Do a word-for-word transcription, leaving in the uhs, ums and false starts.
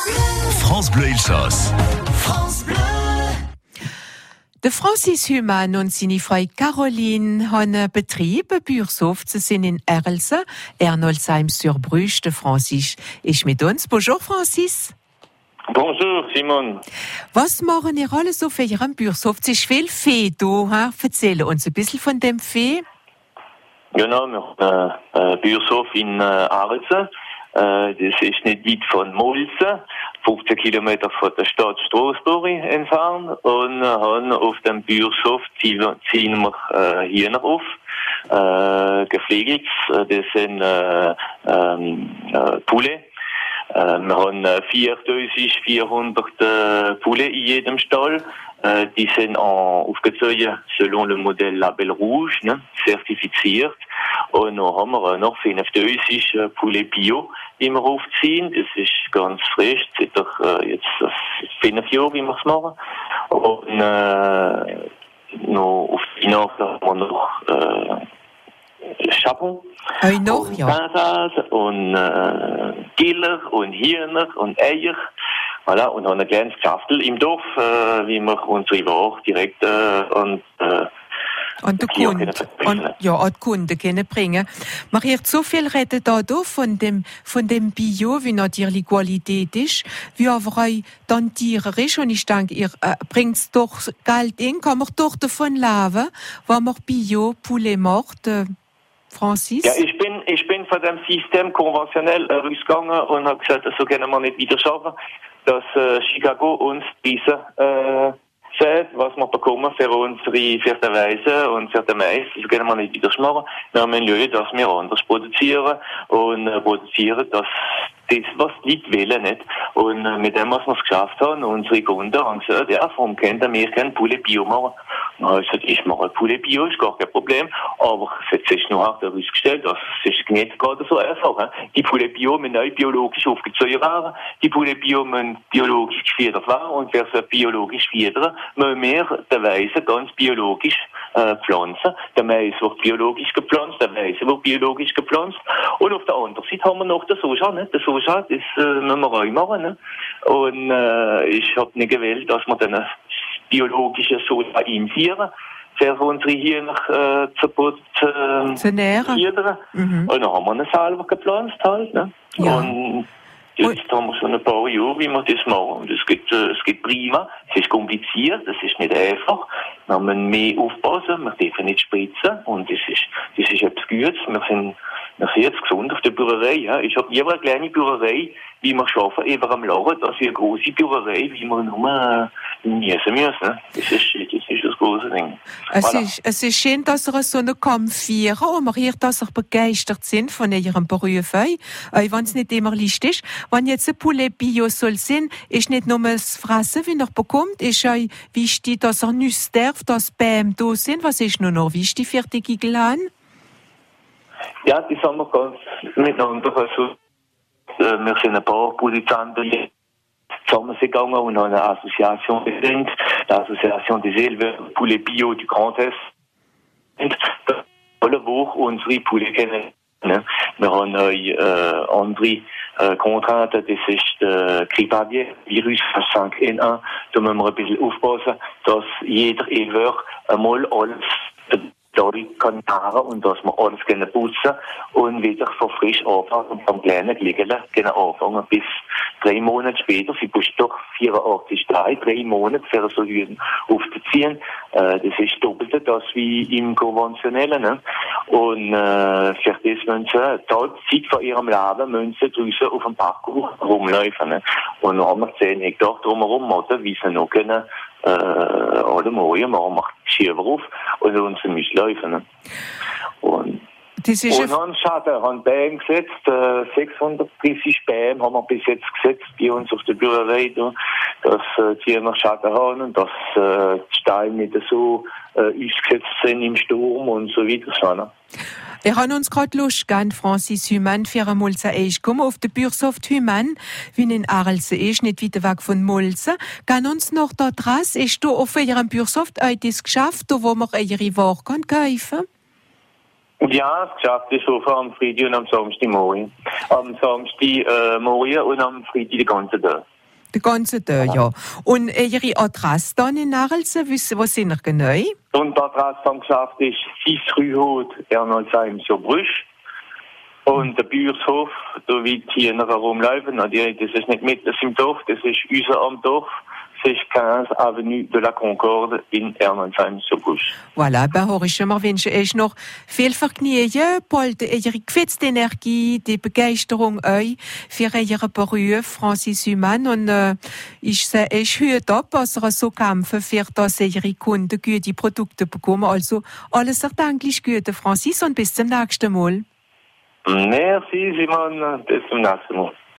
France Bleu Elsass. France Bleu. De Francis Humann und seine Frau Caroline haben einen Betrieb, eine Bürsoft. Sie sind in Erlse, Ernolsheim-sur-Bruche. Der Francis ist mit uns. Bonjour, Francis. Bonjour, Simon. Was machen ihr alles so für Ihren Bürsoft? Es ist viel Vieh da. He? Erzähl uns ein bisschen von dem Vieh. Genau, wir haben einen Bürsof in Erlse. Das ist nicht weit von Mulsen, fünfzehn Kilometer von der Stadt Strasbourg entfernt. Und haben auf dem Bürsof ziehen wir äh, Hühner auf. Äh, gepflegt, das sind äh, ähm, äh, Poulet. Äh, wir haben viertausendvierhundert äh, Poulet in jedem Stall. Äh, die sind en, aufgezogen selon le Modell Label Rouge, ne, zertifiziert. Und dann haben wir noch fünftausend Poulet Bio, die wir aufziehen. Das ist ganz frisch, seit äh, jetzt fünf Jahre, wie wir es machen. Und äh, noch auf die Nacht haben wir noch äh, Chapon. Heu noch, ja. Pansat und äh, Giller und Hühner und Eier. Voilà, und haben ein kleines Geschäftel im Dorf, äh, wie wir unsere Ware direkt äh, und äh, Und die Kunden, und, ja, an die Kunden können bringen. Man hört so viel reden da, da von dem, von dem Bio, wie natürlich die Qualität ist, wie aber auch dann Tiere ist. Und ich denke, ihr äh, bringt doch Geld in, kann man doch davon leben, wenn man Bio Poulet macht, äh, Francis? Ja, ich bin, ich bin von dem System konventionell äh, rausgegangen und habe gesagt, so können wir nicht wieder schaffen, dass äh, Chicago uns diese äh, sagt, was wir bekommen für unsere, für die Weise und für den Mais. Das können wir nicht wieder machen. Wir müssen schauen, dass wir anders produzieren und äh, produzieren, dass das, was die Leute wollen, nicht. Und äh, mit dem, was wir es geschafft haben, unsere Kunden haben gesagt, ja, warum können wir kein Poulet Bio machen? Dann habe ich gesagt, ich mache Poulet Bio, ist gar kein Problem. Aber jetzt ist noch auch herausgestellt, das ist nicht gerade so einfach. He? Die Poulet Bio müssen auch biologisch aufgezogen werden. Die Poulet Bio müssen biologisch gefüttert werden. Und wer so biologisch füttern, müssen wir der Weise ganz biologisch äh, pflanzen. Der Mais wird biologisch gepflanzt, der Weise wird biologisch gepflanzt. Und auf der anderen Seite haben wir noch den Soja, ne? Der Soja, das äh, müssen wir auch machen. Ne? Und äh, ich habe nicht gewählt, dass wir dann biologische Soja einführen, für unsere Hühner äh, zu, zu, zu nähren. Mhm. Und dann haben wir ihn selber gepflanzt halt. Ne? Ja. Und jetzt haben wir schon ein paar Jahre, wie wir das machen. Und es geht, äh, es geht prima. Es ist kompliziert, es ist nicht einfach. Wir müssen mehr aufpassen, wir dürfen nicht spritzen. Und das ist, das ist etwas Gutes. Wir sind, wir sind jetzt gesund auf der Bürgerei. Ja. Ich habe lieber eine kleine Bürgerei, wie wir schaffen, eben am Lager, dass wir eine große Bürgerei, wie wir nur genießen müssen. Das ist, das ist das große Ding. Es, Voilà. ist, es ist schön, dass ihr so eine Kampf führen und man hört, dass ihr begeistert sind von ihrem Beruf. Auch wenn es nicht immer leicht ist. Wenn jetzt ein Poulet Bio soll sein, ist nicht nur das Fressen, wie er bekommt, ist auch wichtig, dass er Nüsse darf, dass Bäm da sind. Was ist nur noch wichtig für die Giglan? Ja, das haben wir ganz miteinander. Also, äh, wir sind ein paar Produzenten zusammengegangen und haben eine Association gegründet, l'Association des éleveurs Poulet Bio du Grand Est. Und da wollen wir unsere Poulet kennen. Ne? Wir haben auch äh, andere äh, Kontrahenten, das ist der Grippe-Virus H cinq N eins. Da müssen wir ein bisschen aufpassen, dass jeder Éleveur einmal alles dadurch kann fahren und dass wir alles gerne putzen und wieder von frisch anfangen und vom kleinen Gliegele gerne anfangen bis drei Monate später. Sie muss doch vierundachtzig Tage, drei Monate für so Hühner aufzuziehen. Äh, das ist doppelte das wie im konventionellen. Ne? Und äh, für das müssen sie die Zeit von ihrem Leben müssen sie draussen auf dem Parcours rumlaufen. Ne? Und dann haben wir zehn Hektar drumherum, oder? Wie sie noch können, äh, alle Morgen machen wir die Schieber auf und unsere Müsse laufen. Ne? Und Das ist und haben Schaden, haben Bäume gesetzt, äh, sechshundertdreißig Bäume haben wir bis jetzt gesetzt bei uns auf der Bürgerei, dass äh, die noch Schaden haben und dass äh, die Steine nicht so äh, ausgesetzt sind im Sturm und so weiter. Ne? Wir haben uns gerade Lust gegeben, Francis Humann, für eine Mulse Eich kommen auf der Bürsoft Humann, wie in Arlse ist, nicht weit weg von Mulse. Kann uns noch da draus, ist du auf Ihrem Bürsoft auch das geschafft, wo wir Ihre Ware kaufen können? Ja, das Geschäft ist offen am Freitag und am Samstagmorgen. Am Samstagmorgen äh, und am Freitag den ganzen Tag. Den ganzen Tag, ja. Und äh, Ihre Adresse dann in Narelsen, wo sind Sie genau? Und die Adresse vom Geschäft ist sechs Rühot, Ernolsheim sur Brüsch. Und der Bürgshof, da wird hier noch herumlaufen. Das ist nicht mitten im Dorf, das ist unser am Dorf. Das ist fünfzehn Avenue de la Concorde in Ernolsheim sur Brüsch. Voilà, ben hoorischen wir wünschen euch noch viel Vergnügen, bald Ihre gefetzte Energie, die Begeisterung euch für Ihren Beruf, Francis Humann. Und äh, ich sehe euch heute ab, dass ihr so kämpfen, für dass Ihre Kunden gute Produkte bekommen. Also alles erdenklich Gute, Francis, und bis zum nächsten Mal. Merci, Simon. Bis zum nächsten Mal.